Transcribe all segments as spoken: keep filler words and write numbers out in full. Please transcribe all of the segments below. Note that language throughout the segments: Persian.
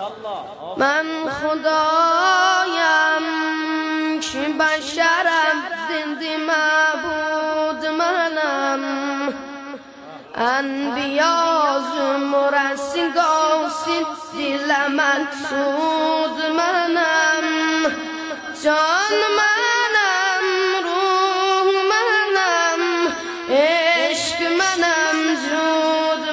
من خدایم که بشرم زنده معبود منم انبیاز مرسی گاسی دل مقصود منم جان منم روح منم عشق منم جود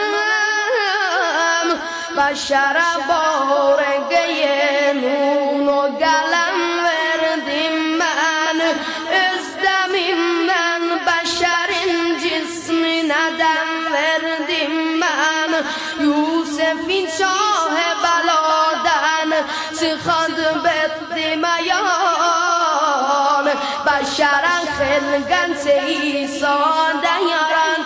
منم بشر بارگه نون و گلم وردیم من ازدمیم من بشرین جسمی ندم وردیم من یوسفین شاه بلادن چخاد بدیم یان بشرن خلقن سیسان دیارن